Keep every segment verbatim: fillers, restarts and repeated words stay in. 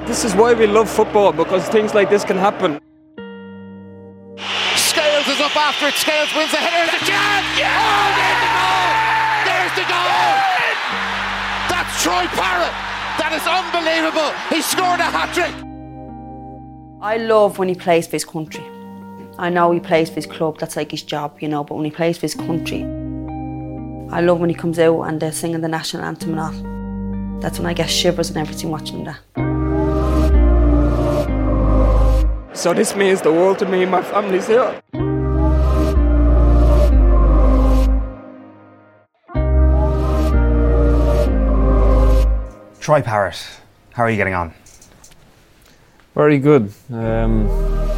This is why we love football, because things like this can happen. Scales is up after it. Scales wins the header. There's a chance. Yeah! Oh, there's the goal. There's the goal. That's Troy Parrott. That is unbelievable. He scored a hat-trick. I love when he plays for his country. I know he plays for his club. That's like his job, you know. But when he plays for his country, I love when he comes out and they're singing the national anthem and all. That's when I get shivers and everything watching that. So this means the world to me. My family's here. Troy Parrott, how are you getting on? Very good. Um,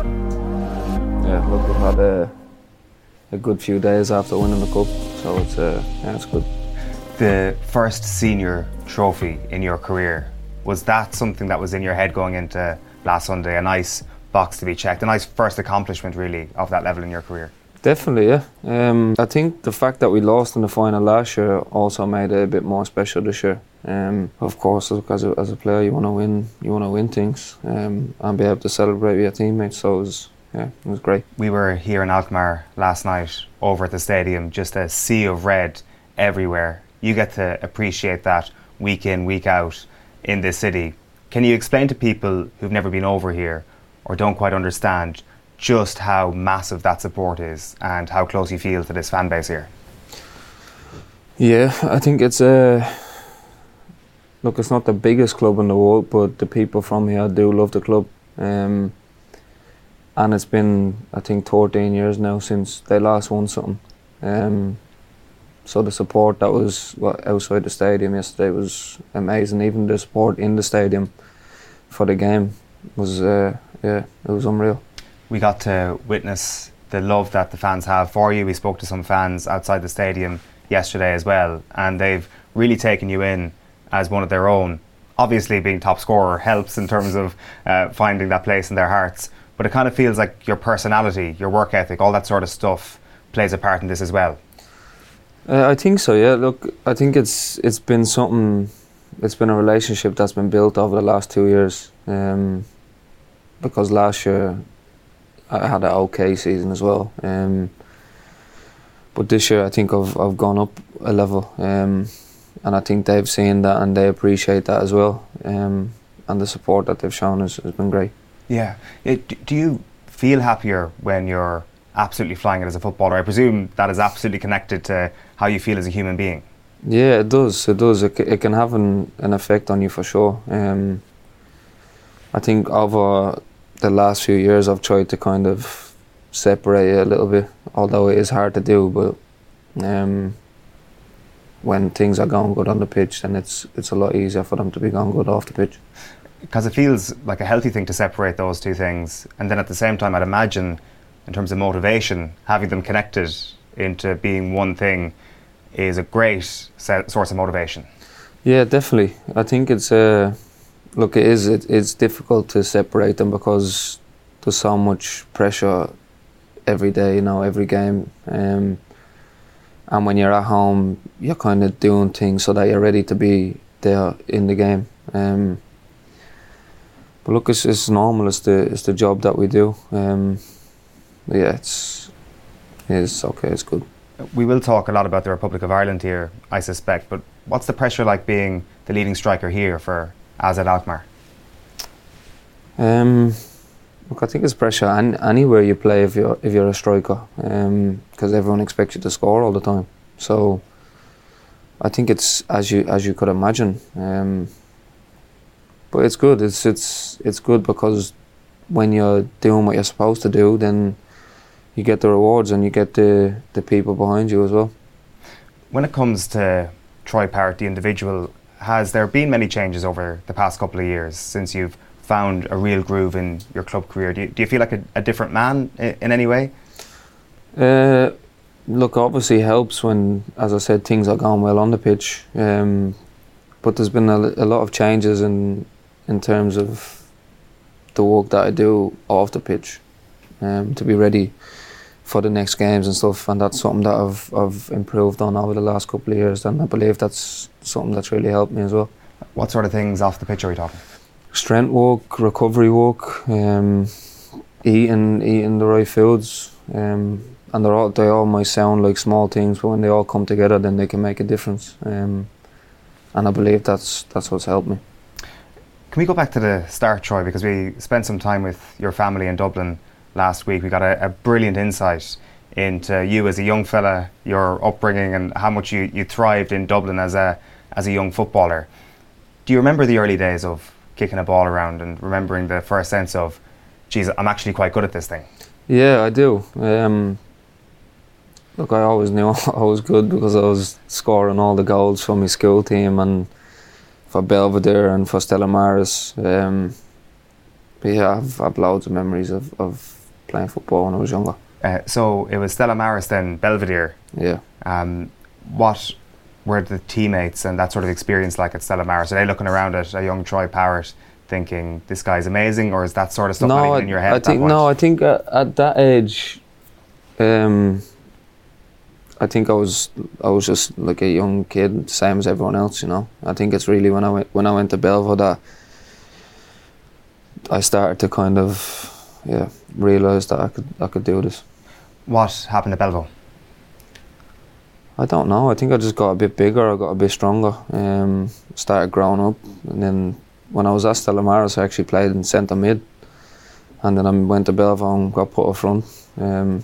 yeah, look, we've had a, a good few days after winning the cup, so it's uh, yeah, it's good. The first senior trophy in your career, was that something that was in your head going into last Sunday? A nice box to be checked, a nice first accomplishment really of that level in your career? Definitely, yeah. Um, I think the fact that we lost in the final last year also made it a bit more special this year. Um, of course, as a, as a player, you want to win, you want to win things, um, and be able to celebrate with your teammates. So it was, yeah, it was great. We were here in Alkmaar last night, over at the stadium, just a sea of red everywhere. You get to appreciate that week in, week out in this city. Can you explain to people who've never been over here or don't quite understand just how massive that support is and how close you feel to this fan base here? Yeah, I think it's a... Look, it's not the biggest club in the world, but the people from here do love the club. Um, and it's been, I think, thirteen years now since they last won something. Um, so the support that was what, outside the stadium yesterday was amazing. Even the support in the stadium for the game was, uh, yeah, it was unreal. We got to witness the love that the fans have for you. We spoke to some fans outside the stadium yesterday as well, and they've really taken you in as one of their own. Obviously being top scorer helps in terms of uh, finding that place in their hearts, but it kind of feels like your personality, your work ethic, all that sort of stuff plays a part in this as well. Uh, I think so, yeah. Look, I think it's it's been something, it's been a relationship that's been built over the last two years. Um, because last year I had an okay season as well. Um, but this year I think I've, I've gone up a level. Um, And I think they've seen that and they appreciate that as well. Um, and the support that they've shown has, has been great. Yeah. It, do you feel happier when you're absolutely flying it as a footballer? I presume that is absolutely connected to how you feel as a human being. Yeah, it does. It does. It, it can have an, an effect on you for sure. Um, I think over the last few years I've tried to kind of separate it a little bit, although it is hard to do. But um, when things are going good on the pitch, then it's it's a lot easier for them to be going good off the pitch. Because it feels like a healthy thing to separate those two things, and then at the same time I'd imagine in terms of motivation, having them connected into being one thing is a great se- source of motivation. Yeah, definitely. I think it's uh, look, it is it, it's difficult to separate them because there's so much pressure every day, you know, every game. Um, And when you're at home, you're kind of doing things so that you're ready to be there in the game. Um, but look, it's, it's normal. It's the it's the job that we do. Um, yeah, it's it's okay. It's good. We will talk a lot about the Republic of Ireland here, I suspect. But what's the pressure like being the leading striker here for A Z Alkmaar? Um, look, I think it's pressure an- anywhere you play if you're if you're a striker, because um, everyone expects you to score all the time. So I think it's as you as you could imagine. Um, but it's good. It's it's it's good because when you're doing what you're supposed to do, then you get the rewards and you get the the people behind you as well. When it comes to Troy Parrott, the individual, has there been many changes over the past couple of years since you've found a real groove in your club career? Do you, do you feel like a, a different man in, in any way? Uh, look, obviously it helps when, as I said, things are going well on the pitch. Um, but there's been a, a lot of changes in in terms of the work that I do off the pitch, um, to be ready for the next games and stuff. And that's something that I've I've improved on over the last couple of years, and I believe that's something that's really helped me as well. What sort of things off the pitch are we talking? strength work, recovery work, um, eating eating the right foods, um, and they're all they all might sound like small things, but when they all come together, then they can make a difference. Um, and I believe that's that's what's helped me. Can we go back to the start, Troy, because we spent some time with your family in Dublin last week. We got a, a brilliant insight into you as a young fella, your upbringing, and how much you, you thrived in Dublin as a as a young footballer. Do you remember the early days of kicking a ball around and remembering the first sense of, geez, I'm actually quite good at this thing? Yeah, I do. Um, look, I always knew I was good because I was scoring all the goals for my school team and for Belvedere and for Stella Maris. Um, but yeah, I've, I've loads of memories of, of playing football when I was younger. Uh, so it was Stella Maris, then Belvedere. Yeah. Um, what were the teammates and that sort of experience like at Stella Maris? Are they looking around at a young Troy Parrott thinking this guy's amazing, or is that sort of stuff not even I, in your head? I think that no. I think at, at that age, um, I think I was I was just like a young kid, same as everyone else. You know, I think it's really when I went when I went to Belvo that I started to kind of yeah realise that I could I could do this. What happened at Belvo? I don't know. I think I just got a bit bigger. I got a bit stronger. Um, started growing up, and then when I was at Stella Maris, I actually played in centre mid, and then I went to Belvo and got put up front. Um,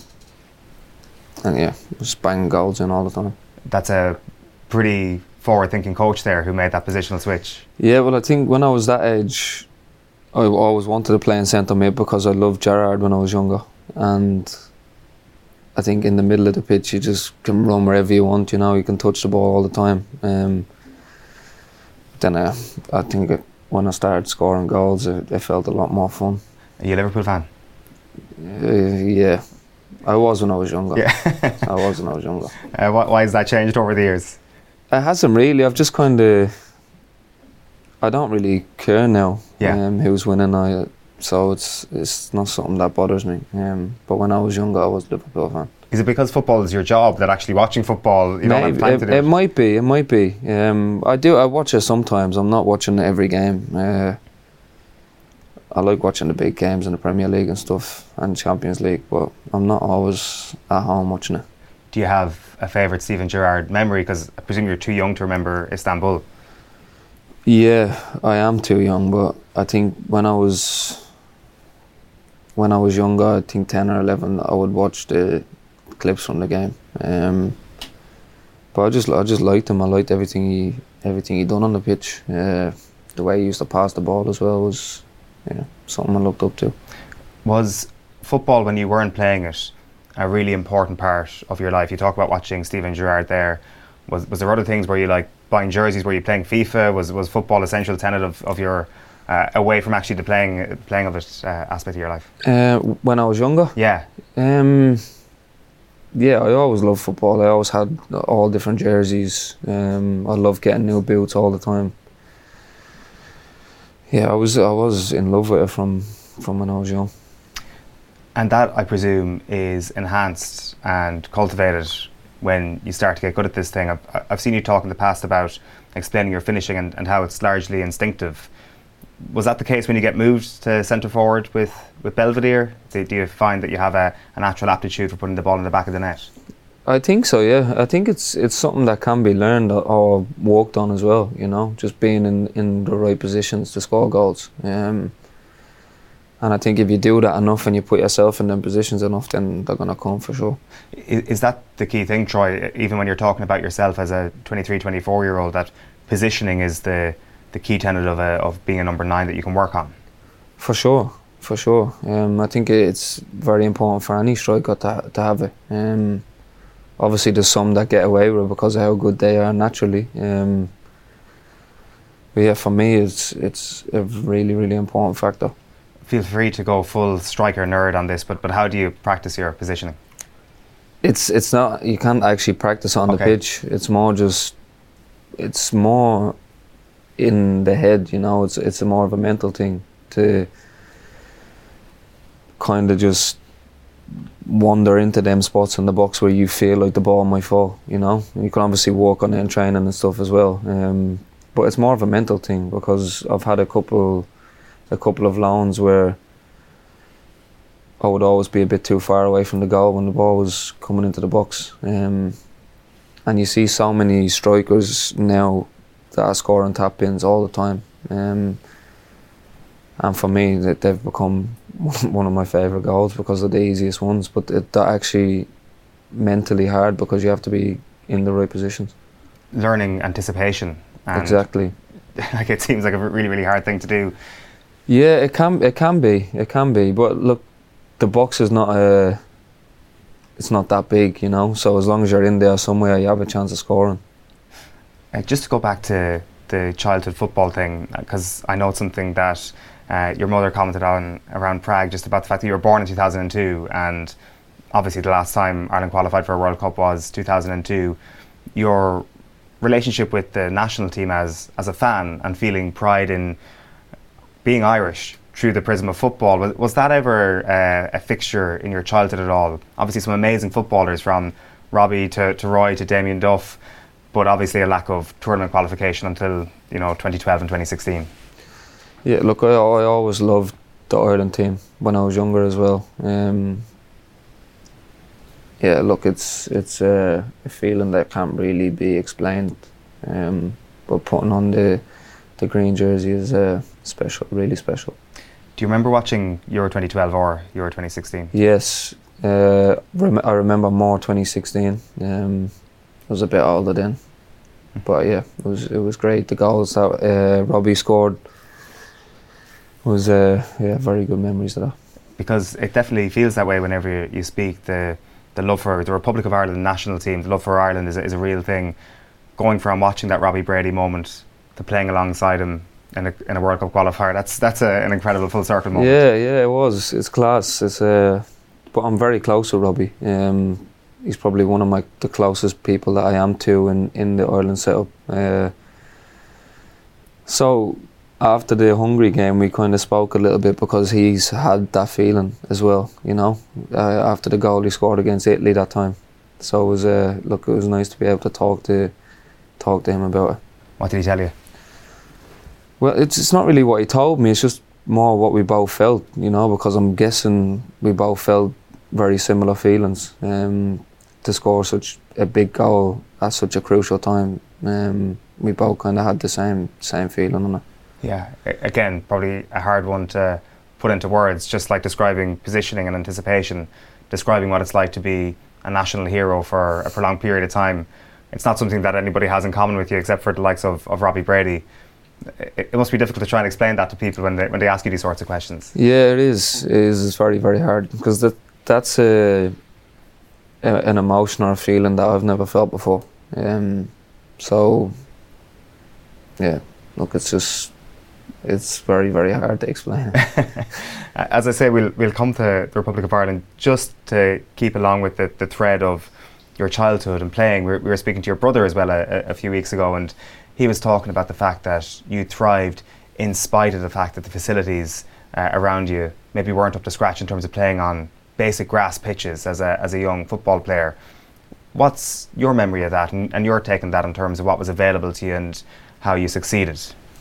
and yeah, just banging goals in all the time. That's a pretty forward-thinking coach there who made that positional switch. Yeah, well, I think when I was that age, I always wanted to play in centre mid because I loved Gerrard when I was younger, and I think in the middle of the pitch you just can run wherever you want, you know, you can touch the ball all the time. Um, then uh, I think it, when I started scoring goals, it, it felt a lot more fun. Are you a Liverpool fan? Uh, yeah, I was when I was younger. Yeah. I was when I was younger. Uh, wh- why has that changed over the years? It hasn't really. I've just kind of, I don't really care now yeah. um, who's winning. I So it's it's not something that bothers me. Um, but when I was younger, I was a Liverpool fan. Is it because football is your job that actually watching football, you don't have time it, to do it? it? It might be, it might be. Um, I do, I watch it sometimes. I'm not watching every game. Uh, I like watching the big games in the Premier League and stuff and Champions League, but I'm not always at home watching it. Do you have a favourite Steven Gerrard memory? Because I presume you're too young to remember Istanbul. Yeah, I am too young, but I think when I was when I was younger, I think ten or eleven, I would watch the clips from the game. Um, but I just I just liked him. I liked everything he everything he done on the pitch. Uh, the way he used to pass the ball as well was yeah, something I looked up to. Was football, when you weren't playing it, a really important part of your life? You talk about watching Steven Gerrard there. Was was there other things where you like buying jerseys? Were you playing FIFA? Was was football a central tenet of, of your uh, away from actually the playing playing of it uh, aspect of your life? Uh, when I was younger? Yeah. Um, yeah, I always loved football. I always had all different jerseys. Um, I loved getting new boots all the time. Yeah, I was I was in love with it from, from when I was young. And that, I presume, is enhanced and cultivated when you start to get good at this thing. I've, I've seen you talk in the past about explaining your finishing and, and how it's largely instinctive. Was that the case when you get moved to centre forward with, with Belvedere? Do, do you find that you have a, a natural aptitude for putting the ball in the back of the net? I think so, yeah. I think it's it's something that can be learned or, or worked on as well, you know, just being in, in the right positions to score goals. Um, and I think if you do that enough and you put yourself in them positions enough, then they're going to come for sure. Is, is that the key thing, Troy, even when you're talking about yourself as a twenty-three, twenty-four year old, that positioning is the, the key tenet of, a, of being a number nine that you can work on? For sure, for sure. Um, I think it's very important for any striker to, to have it. Um, Obviously, there's some that get away with it because of how good they are naturally. Um, but yeah, for me, it's it's a really, really important factor. Feel free to go full striker nerd on this, but but how do you practice your positioning? It's it's not, you can't actually practice on Okay. the pitch. It's more just, it's more in the head, you know. It's it's a more of a mental thing to kind of just wander into them spots in the box where you feel like the ball might fall, you know. You can obviously work on it in training and stuff as well, um, but it's more of a mental thing because I've had a couple a couple of loans where I would always be a bit too far away from the goal when the ball was coming into the box. Um, and you see so many strikers now that are scoring tap-ins all the time. Um, and for me, that they've become one of my favourite goals because they're the easiest ones, but it, they're actually mentally hard because you have to be in the right positions. Learning anticipation. And Exactly. like it seems like a really, really hard thing to do. Yeah, it can it can be, it can be. But look, the box is not a, it's not that big, you know. So as long as you're in there somewhere, you have a chance of scoring. Uh, just to go back to the childhood football thing, because I know it's something that uh, your mother commented on around Prague, just about the fact that you were born in two thousand two, and obviously the last time Ireland qualified for a World Cup was two thousand two. Your relationship with the national team as as a fan and feeling pride in being Irish through the prism of football, was, was that ever uh, a fixture in your childhood at all? Obviously some amazing footballers, from Robbie to, to Roy to Damien Duff, but obviously a lack of tournament qualification until, you know, twenty twelve and twenty sixteen. Yeah, look, I, I always loved the Ireland team when I was younger as well. Um, yeah, look, it's it's uh, a feeling that can't really be explained. Um, but putting on the the green jersey is uh, special, really special. Do you remember watching Euro twenty twelve or Euro twenty sixteen? Yes, uh, rem- I remember more twenty sixteen. Um, I was a bit older then, but yeah, it was it was great. The goals that uh, Robbie scored was uh, yeah, very good memories of that. Because it definitely feels that way whenever you speak. The the love for the Republic of Ireland national team, the love for Ireland is a, is a real thing. Going from watching that Robbie Brady moment to playing alongside him in a, in a World Cup qualifier, that's that's a, an incredible full circle moment. Yeah, yeah, it was. It's class. It's uh, but I'm very close to Robbie. Um, he's probably one of my the closest people that I am to in, in the Ireland setup. Uh, so after the Hungary game, we kind of spoke a little bit because he's had that feeling as well. You know, uh, after the goal he scored against Italy that time. So it was uh, look, it was nice to be able to talk to talk to him about it. What did he tell you? Well, it's it's not really what he told me. It's just more what we both felt, you know, because I'm guessing we both felt very similar feelings. Um, to score such a big goal at such a crucial time, um, we both kind of had the same same feeling on it. Yeah, a- again, probably a hard one to put into words, just like describing positioning and anticipation, describing what it's like to be a national hero for a prolonged period of time. It's not something that anybody has in common with you except for the likes of, of Robbie Brady. It, it must be difficult to try and explain that to people when they when they ask you these sorts of questions. Yeah, it is. It is it's very, very hard because that that's a, a an emotion or a feeling that I've never felt before. Um, so, yeah, look, it's just it's very, very hard to explain. As I say, we'll we'll come to the Republic of Ireland just to keep along with the, the thread of your childhood and playing. We were, we were speaking to your brother as well a, a few weeks ago, and he was talking about the fact that you thrived in spite of the fact that the facilities uh, around you maybe weren't up to scratch in terms of playing on basic grass pitches as a as a young football player. What's your memory of that, and, and your take on that in terms of what was available to you and how you succeeded?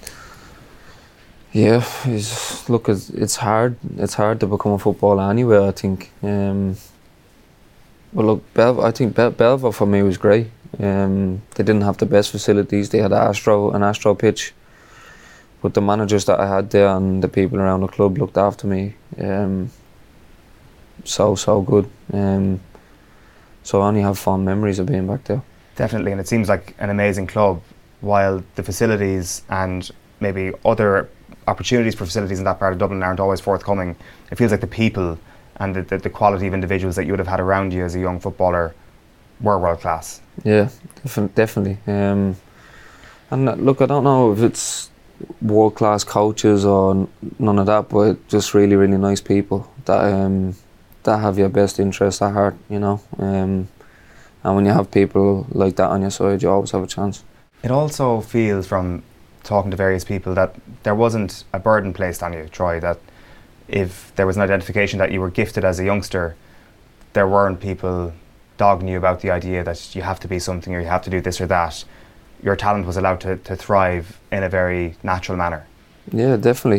Yeah, it's, look, it's, it's hard. It's hard to become a footballer anywhere, I think. Um, but look, Bel- I think Bel- Belvoir for me was great. Um, they didn't have the best facilities. They had Astro, an Astro pitch, but the managers that I had there and the people around the club looked after me. Um, so so good. Um, so I only have fond memories of being back there. Definitely, and it seems like an amazing club. While the facilities and maybe other opportunities for facilities in that part of Dublin aren't always forthcoming, it feels like the people and the, the, the quality of individuals that you would have had around you as a young footballer were world class. Yeah, defi- definitely. Um, and uh, look, I don't know if it's world class coaches or n- none of that, but just really, really nice people that um, that have your best interests at heart, you know. Um, and when you have people like that on your side, you always have a chance. It also feels, from talking to various people, that there wasn't a burden placed on you, Troy, that if there was an identification that you were gifted as a youngster, there weren't people dogging you about the idea that you have to be something or you have to do this or that. Your talent was allowed to, to thrive in a very natural manner. Yeah, definitely,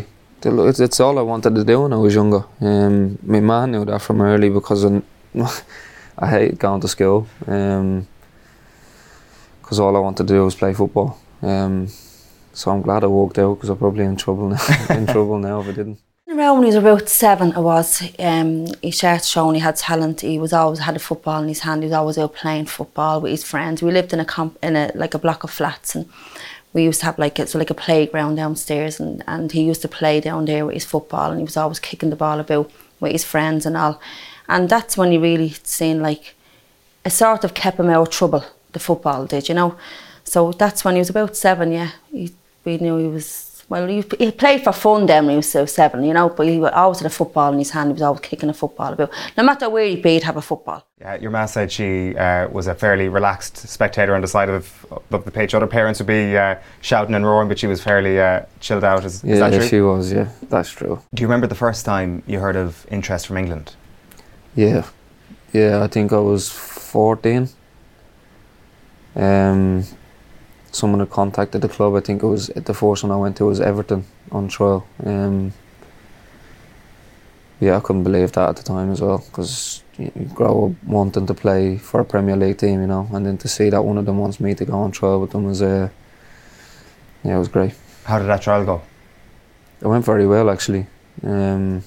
the- it's, it's all I wanted to do when I was younger. Um, my man knew that from early because I, I hate going to school. Um, because all I wanted to do was play football. Um, so I'm glad I walked out because I'm probably in trouble now. in trouble now if I didn't. Around when he was about seven, I was. Um, he started showing he had talent. He was always had a football in his hand. He was always out playing football with his friends. We lived in a comp, in a like a block of flats, and we used to have like a, so like a playground downstairs, and, and he used to play down there with his football, and he was always kicking the ball about with his friends and all. And that's when he really seen like it sort of kept him out of trouble. The football did, you know. So that's when he was about seven. Yeah, he, we knew he was. Well, he, he played for fun then when he was so seven, you know, but he always had a football in his hand. He was always kicking a football about. No matter where he'd be, he'd have a football. Yeah, your ma said she uh, was a fairly relaxed spectator on the side of, of the pitch. Other parents would be uh, shouting and roaring, but she was fairly uh, chilled out. Is, Yeah, is that true? she was, yeah, that's true. Do you remember the first time you heard of interest from England? Yeah, yeah, I think I was fourteen. Um, someone had contacted the club. I think it was the first one I went to was Everton on trial. Um, yeah, I couldn't believe that at the time as well, because you grow up wanting to play for a Premier League team, you know, and then to see that one of them wants me to go on trial with them was, uh, yeah, it was great. How did that trial go? It went very well actually. Um,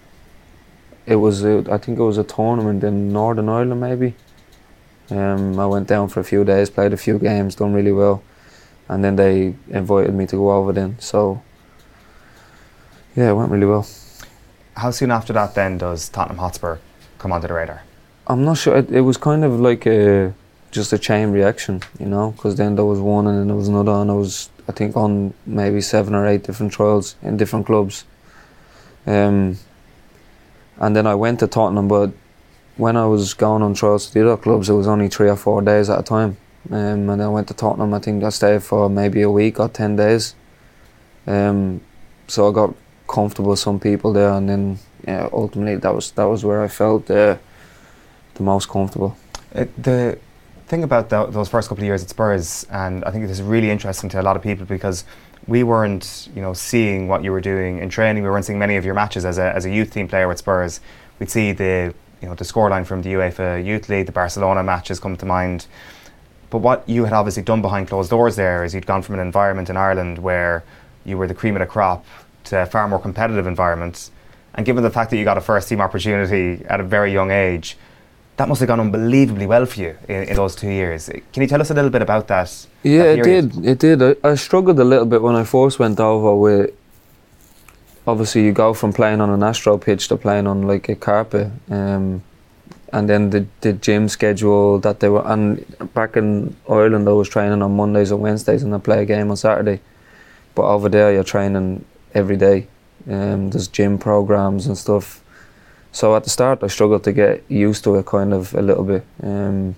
it was, uh, I think it was a tournament in Northern Ireland maybe. Um, I went down for a few days, played a few games, done really well, and then they invited me to go over then. So, yeah, it went really well. How soon after that then does Tottenham Hotspur come onto the radar? I'm not sure. It, it was kind of like a just a chain reaction, you know, because then there was one and then there was another, and I was, I think, on maybe seven or eight different trials in different clubs. Um, and then I went to Tottenham, but when I was going on trials to the other clubs, it was only three or four days at a time. Um, and then I went to Tottenham, I think I stayed for maybe a week or ten days. Um, so I got comfortable with some people there, and then yeah, ultimately that was that was where I felt uh, the most comfortable. Uh, the thing about the, those first couple of years at Spurs, and I think this is really interesting to a lot of people because we weren't, you know, seeing what you were doing in training. We weren't seeing many of your matches as a as a youth team player with Spurs. We'd see the you know the scoreline from the UEFA Youth League, the Barcelona matches come to mind. But what you had obviously done behind closed doors there is you'd gone from an environment in Ireland where you were the cream of the crop to a far more competitive environment. And given the fact that you got a first team opportunity at a very young age, that must have gone unbelievably well for you in, in those two years. Can you tell us a little bit about that? Yeah, that it did. It did. I, I struggled a little bit when I first went over with. Obviously, you go from playing on an astro pitch to playing on like a carpet, um, and then the the gym schedule that they were. And back in Ireland, I was training on Mondays and Wednesdays, and I play a game on Saturday. But over there, you're training every day. Um, there's gym programs and stuff. So at the start, I struggled to get used to it, kind of a little bit. Um,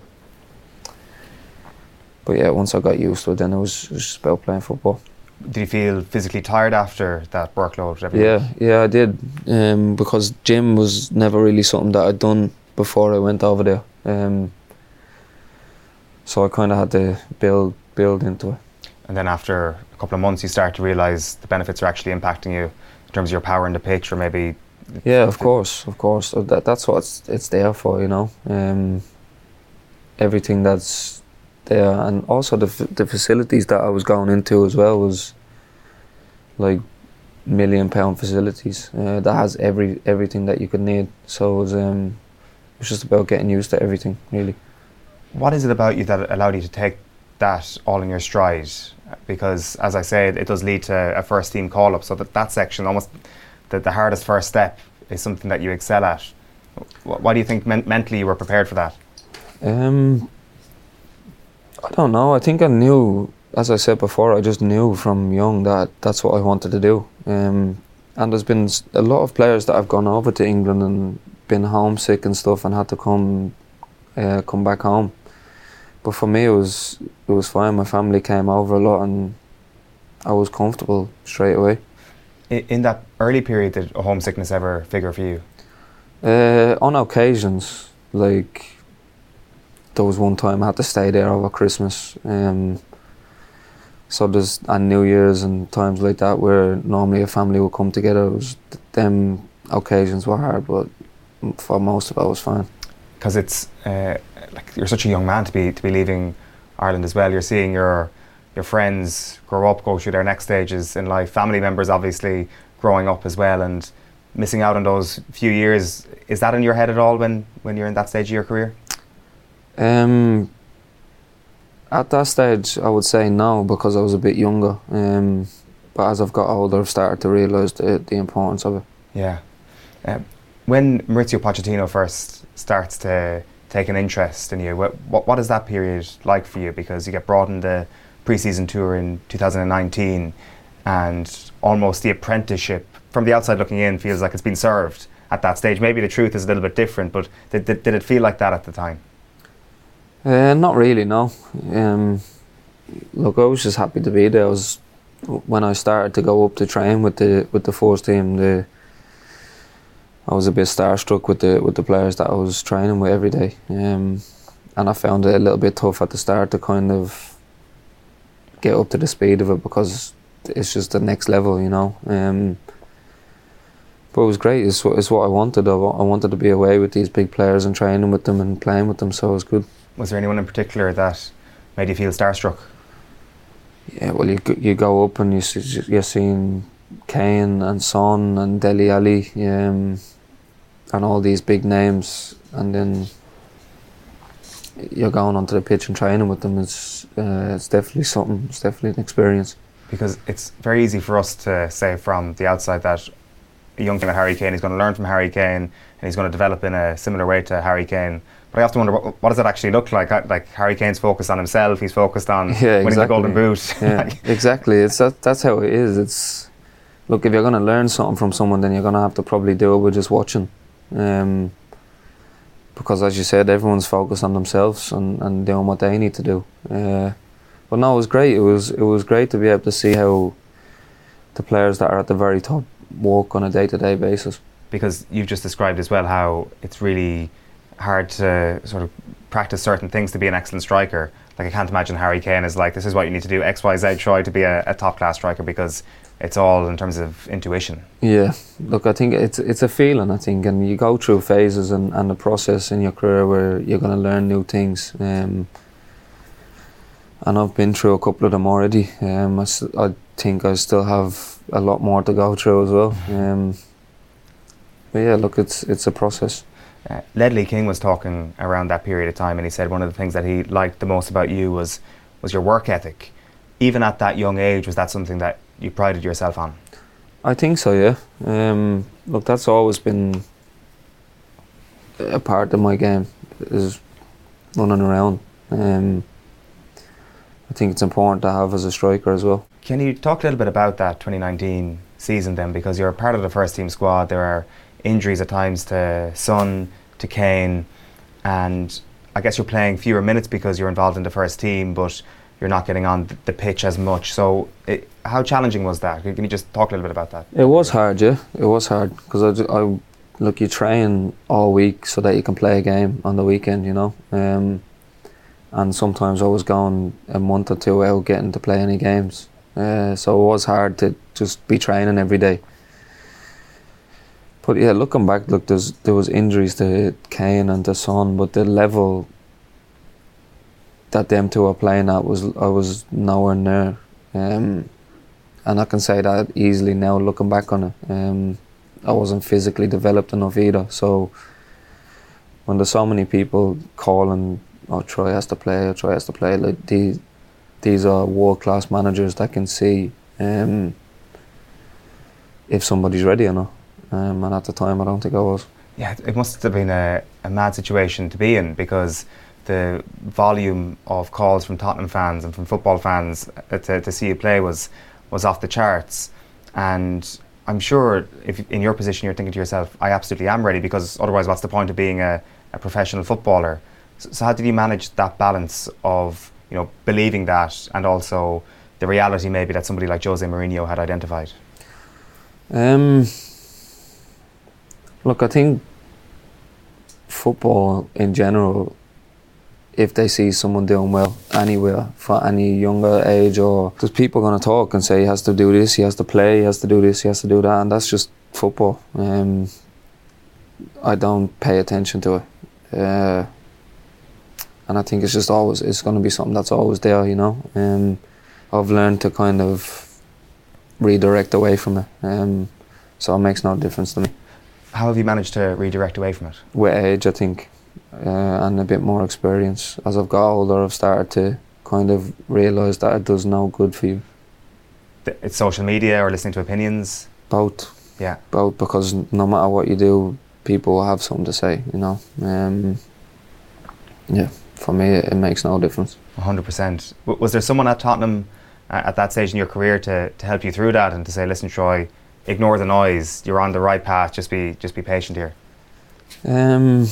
but yeah, once I got used to it, then it was, it was just about playing football. Did you feel physically tired after that workload? Every Yeah, week? yeah, I did. Um, because gym was never really something that I'd done before I went over there. Um, so I kind of had to build build into it. And then after a couple of months, you start to realise the benefits are actually impacting you in terms of your power in the pitch, or maybe. Yeah, of course, of course. So that that's what it's, it's there for, you know. Um, everything that's there, and also the f- the facilities that I was going into as well was like million pound facilities uh, that has every everything that you could need. So it was um, it was just about getting used to everything, really. What is it about you that allowed you to take that all in your stride? Because, as I said, it does lead to a first team call up. So that that section, almost the, the hardest first step, is something that you excel at. Why do you think men- mentally you were prepared for that? Um, I don't know. I think I knew, as I said before, I just knew from young that that's what I wanted to do. Um, and there's been a lot of players that have gone over to England and been homesick and stuff and had to come uh, come back home. But for me, it was it was fine. My family came over a lot, and I was comfortable straight away. In, in that early period, did homesickness ever figure for you? Uh, on occasions, like there was one time I had to stay there over Christmas. Um, So there's and New Year's and times like that where normally a family would come together. It was them occasions were hard, but for most of it, it was fine. Because it's uh, like you're such a young man to be to be leaving Ireland as well. You're seeing your your friends grow up, go through their next stages in life. Family members obviously growing up as well, and missing out on those few years. Is that in your head at all when when you're in that stage of your career? Um. At that stage, I would say no, because I was a bit younger. Um, but as I've got older, I've started to realise the, the importance of it. Yeah. Um, when Mauricio Pochettino first starts to take an interest in you, what, what what is that period like for you? Because you get brought in the pre-season tour in two thousand nineteen, and almost the apprenticeship, from the outside looking in, feels like it's been served at that stage. Maybe the truth is a little bit different, but did, did, did it feel like that at the time? Uh, not really, no. Um, look, I was just happy to be there. I was, when I started to go up to train with the with the first team, the I was a bit starstruck with the with the players that I was training with every day, um, and I found it a little bit tough at the start to kind of get up to the speed of it, because it's just the next level, you know. Um, but it was great. It's, it's what I wanted. I, I wanted to be away with these big players and training with them and playing with them, so it was good. Was there anyone in particular that made you feel starstruck? Yeah, well, you you go up and you see, you're seeing Kane and Son and Dele Alli, um, and all these big names, and then you're going onto the pitch and training with them. It's uh, it's definitely something. It's definitely an experience. Because it's very easy for us to say from the outside that a young kid like Harry Kane is going to learn from Harry Kane and he's going to develop in a similar way to Harry Kane. But I often wonder, what, what does that actually look like? Like Harry Kane's focused on himself, he's focused on yeah, winning exactly. the Golden Boot. Yeah, exactly. It's that, that's how it is. It's look, if you're going to learn something from someone, then you're going to have to probably do it with just watching. Um, because as you said, everyone's focused on themselves and, and doing what they need to do. Uh, but no, it was great. It was it was great to be able to see how the players that are at the very top work on a day-to-day basis. Because you've just described as well how it's really hard to sort of practice certain things to be an excellent striker. Like I can't imagine Harry Kane is like, this is what you need to do, X, Y, Z, try to be a, a top-class striker, because it's all in terms of intuition. Yeah, look, I think it's it's a feeling, I think, and you go through phases and, and a process in your career where you're going to learn new things. Um, and I've been through a couple of them already. Um, I, I think I still have a lot more to go through as well. Um, but yeah, look, it's it's a process. Uh, Ledley King was talking around that period of time, and he said one of the things that he liked the most about you was was your work ethic. Even at that young age, was that something that you prided yourself on? I think so, yeah. Um, look, that's always been a part of my game, is running around. Um, I think it's important to have as a striker as well. Can you talk a little bit about that twenty nineteen season then, because you're a part of the first team squad. There are injuries at times to Son, to Kane, and I guess you're playing fewer minutes because you're involved in the first team, but you're not getting on the pitch as much. So it, how challenging was that? Can you just talk a little bit about that? It was hard, yeah. It was hard because I, I look, you train all week so that you can play a game on the weekend, you know. Um, and sometimes I was going a month or two without getting to play any games. Uh, so it was hard to just be training every day. But yeah, looking back, look, there's, there was injuries to Kane and to Son, but the level that them two are playing at was I was nowhere near. Um, and I can say that easily now, looking back on it. Um, I wasn't physically developed enough either. So when there's so many people calling, oh, Troy has to play, or Troy has to play, like these, these are world-class managers that can see um, if somebody's ready or not. Um, and at the time, I don't think I was. Yeah, it must have been a, a mad situation to be in, because the volume of calls from Tottenham fans and from football fans uh, to, to see you play was was off the charts. And I'm sure if in your position you're thinking to yourself, I absolutely am ready, because otherwise what's the point of being a, a professional footballer? So, so how did you manage that balance of, you know, believing that and also the reality maybe that somebody like Jose Mourinho had identified? Um, look, I think football in general if they see someone doing well anywhere for any younger age, or there's people going to talk and say he has to do this, he has to play, he has to do this, he has to do that, and that's just football. Um, I don't pay attention to it, uh, and I think it's just always it's going to be something that's always there, you know. Um, I've learned to kind of redirect away from it, um, so it makes no difference to me. How have you managed to redirect away from it? With age, I think, uh, and a bit more experience. As I've got older, I've started to kind of realise that it does no good for you. It's social media or listening to opinions? Both. Yeah. Both, because no matter what you do, people will have something to say, you know. Um, yeah, for me, it, it makes no difference. one hundred percent. W- was there someone at Tottenham uh, at that stage in your career to, to help you through that and to say, listen, Troy, ignore the noise, you're on the right path, just be just be patient here? Um,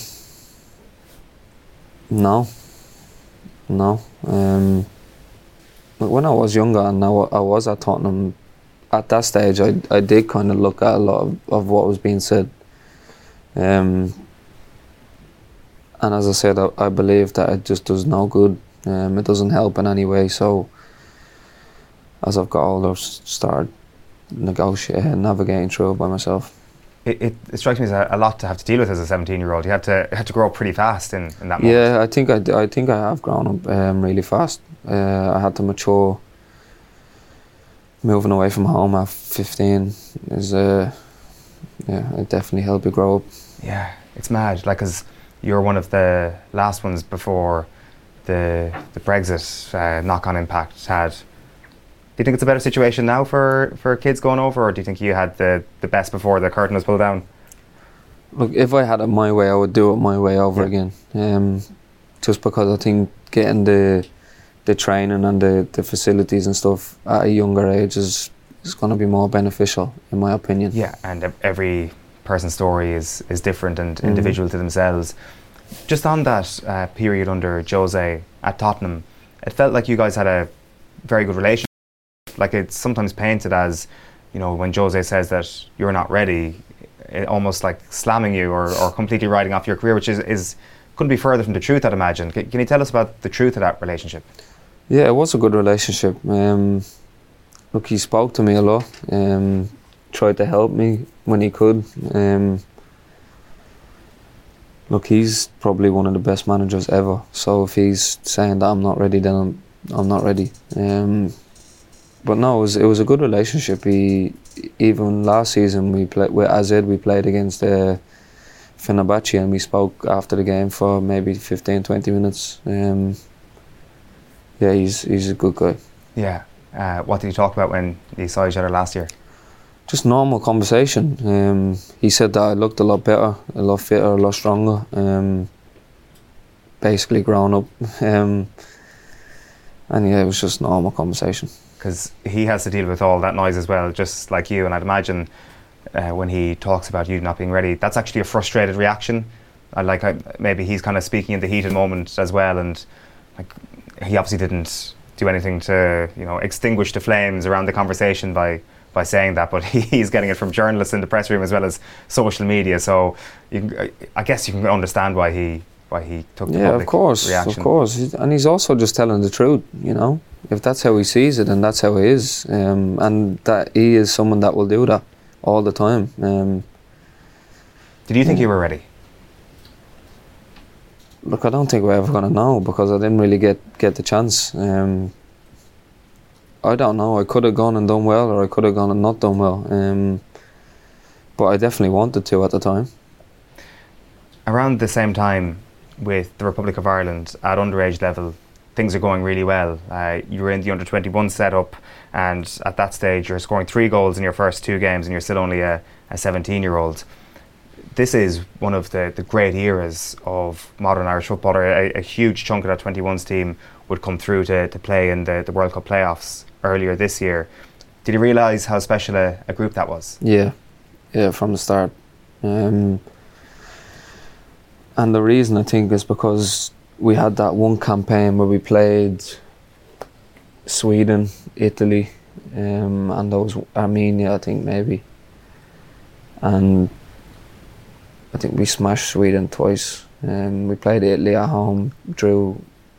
no. No. Um, but when I was younger and I, I was at Tottenham, at that stage I, I did kind of look at a lot of, of what was being said. Um, and as I said, I, I believe that it just does no good. Um, it doesn't help in any way. So as I've got older, started negotiating, navigating through it by myself. It, it, it strikes me as a, a lot to have to deal with as a seventeen-year-old. You had to had to grow up pretty fast in, in that moment. Yeah, I think I, d- I think I have grown up um, really fast. Uh, I had to mature. Moving away from home at fifteen is uh, yeah, it definitely helped you grow up. Yeah, it's mad. Like, cause you're one of the last ones before the the Brexit uh, knock-on impact had. Do you think it's a better situation now for, for kids going over, or do you think you had the, the best before the curtain was pulled down? Look, if I had it my way, I would do it my way over Yeah. again. Um, just because I think getting the the training and the, the facilities and stuff at a younger age is is going to be more beneficial, in my opinion. Yeah, and ev- every person's story is, is different and Mhm. individual to themselves. Just on that uh, period under Jose at Tottenham, it felt like you guys had a very good relationship. Like, it's sometimes painted as, you know, when Jose says that you're not ready, it almost like slamming you or, or completely writing off your career, which is, is couldn't be further from the truth, I'd imagine. C- can you tell us about the truth of that relationship? Yeah, it was a good relationship. Um, look, he spoke to me a lot, um, tried to help me when he could. Um, look, he's probably one of the best managers ever. So if he's saying that I'm not ready, then I'm, I'm not ready. Um, but no, it was it was a good relationship. He even last season we played with A Z. We played against uh, Fenerbahce, and we spoke after the game for maybe fifteen, twenty minutes. Um, yeah, he's he's a good guy. Yeah. Uh, what did you talk about when you saw each other last year? Just normal conversation. Um, he said that I looked a lot better, a lot fitter, a lot stronger. Um, basically grown up. Um, and yeah, it was just normal conversation. Because he has to deal with all that noise as well, just like you. And I'd imagine uh, when he talks about you not being ready, that's actually a frustrated reaction. I like I, maybe he's kind of speaking in the heated moment as well, and like he obviously didn't do anything to, you know, extinguish the flames around the conversation by by saying that, but he, he's getting it from journalists in the press room as well as social media. So you can, I guess you can understand why he why he took the Yeah, public of course, reaction. of course. He's- And he's also just telling the truth, you know. If that's how he sees it, and that's how he is, um, and that he is someone that will do that all the time. Um, Did you think Yeah. you were ready? look, I don't think we're ever going to know because I didn't really get, get the chance. Um, I don't know. I could have gone and done well, or I could have gone and not done well. Um, but I definitely wanted to at the time. Around the same time with the Republic of Ireland at underage level, things are going really well. Uh, you were in the under twenty-one setup, and at that stage you're scoring three goals in your first two games, and you're still only a, a seventeen-year-old. This is one of the, the great eras of modern Irish football. A, a huge chunk of that twenty-ones team would come through to, to play in the, the World Cup playoffs earlier this year. Did you realise how special a, a group that was? Yeah, yeah, from the start. Um, and the reason I think is because we had that one campaign where we played Sweden, Italy, um, and those Armenia, I think maybe. And I think we smashed Sweden twice. Um, we played Italy at home, drew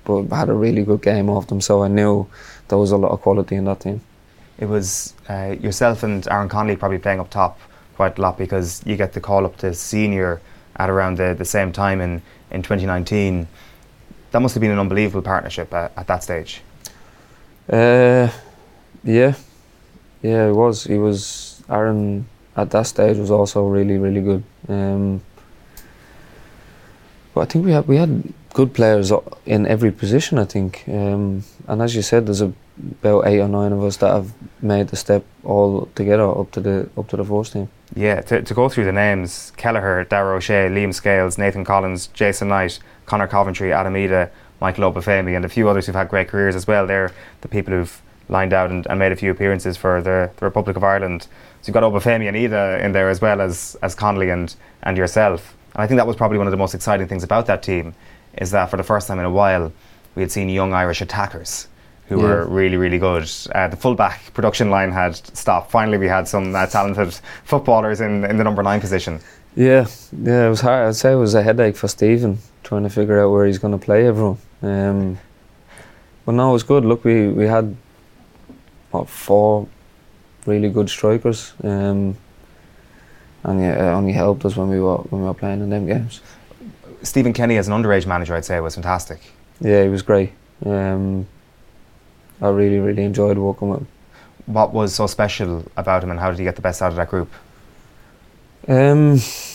but had a really good game off them. So I knew there was a lot of quality in that team. It was uh, yourself and Aaron Connolly probably playing up top quite a lot, because you get the call up to senior at around the, the same time in, in twenty nineteen. That must have been an unbelievable partnership at, at that stage. Uh, yeah, yeah, it was. He was Aaron at that stage was also really, really good. Um, but I think we had we had good players in every position. I think, um, and as you said, there's a, about eight or nine of us that have made the step all together up to the up to the first team. Yeah, to, to go through the names: Kelleher, Darragh O'Shea, Liam Scales, Nathan Collins, Jason Knight, Conor Coventry, Adam Ida, Michael Obafemi, and a few others who've had great careers as well. They're the people who've lined out and, and made a few appearances for the, the Republic of Ireland. So you've got Obafemi and Ida in there, as well as, as Connolly and, and yourself. And I think that was probably one of the most exciting things about that team, is that for the first time in a while we had seen young Irish attackers who yeah. were really, really good. Uh, the full-back production line had stopped. Finally we had some uh, talented footballers in, in the number nine position. Yeah, yeah, it was hard. I'd say it was a headache for Stephen, trying to figure out where he's going to play everyone. Um, but no, it was good. Look, we, we had what, four really good strikers, um, and yeah, it only helped us when we were when we were playing in them games. Stephen Kenny as an underage manager, I'd say, was fantastic. Yeah, he was great. Um, I really, really enjoyed working with him. What was so special about him, and how did he get the best out of that group? Um,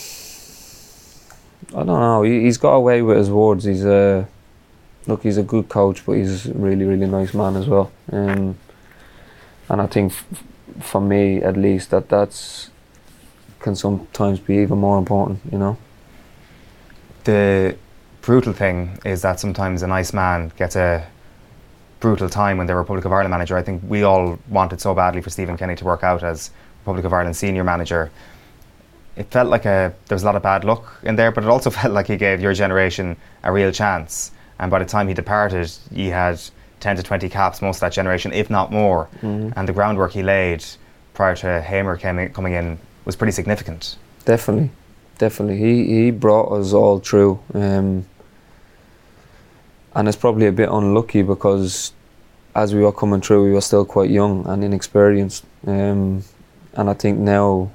I don't know. He, he's got away with his words. He's a look. He's a good coach, but he's a really, really nice man as well. Um, and I think, f- for me at least, that that's can sometimes be even more important. You know. The brutal thing is that sometimes a nice man gets a brutal time when they're Republic of Ireland manager. I think we all wanted so badly for Stephen Kenny to work out as Republic of Ireland senior manager. It felt like a, there was a lot of bad luck in there, but it also felt like he gave your generation a real chance. And by the time he departed, he had ten to twenty caps, most of that generation, if not more. Mm-hmm. And the groundwork he laid prior to Hamer came in, coming in was pretty significant. Definitely, definitely. He he brought us all through. Um, and it's probably a bit unlucky because as we were coming through, we were still quite young and inexperienced. Um, and I think now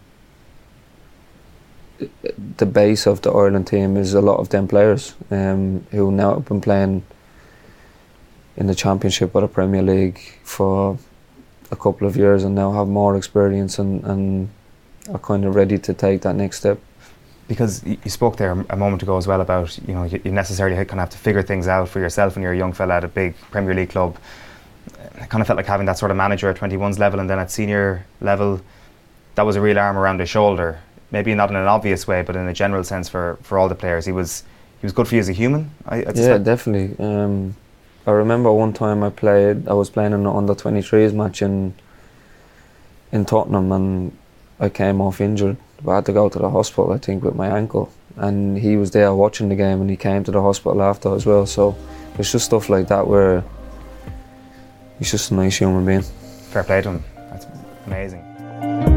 the base of the Ireland team is a lot of them players um, who now have been playing in the Championship or the Premier League for a couple of years and now have more experience and, and are kind of ready to take that next step. Because you spoke there a moment ago as well about, you know, you necessarily kind of have to figure things out for yourself when you're a young fella at a big Premier League club. It kind of felt like having that sort of manager at twenty-ones level, and then at senior level, that was a real arm around his shoulder. Maybe not in an obvious way, but in a general sense for, for all the players. He was he was good for you as a human, I, I'd Yeah, suspect. definitely. Um, I remember one time I played, I was playing in the under twenty-threes match in in Tottenham, and I came off injured. I had to go to the hospital, I think, with my ankle. And he was there watching the game, and he came to the hospital after as well. So it's just stuff like that where he's just a nice human being. Fair play to him. That's amazing.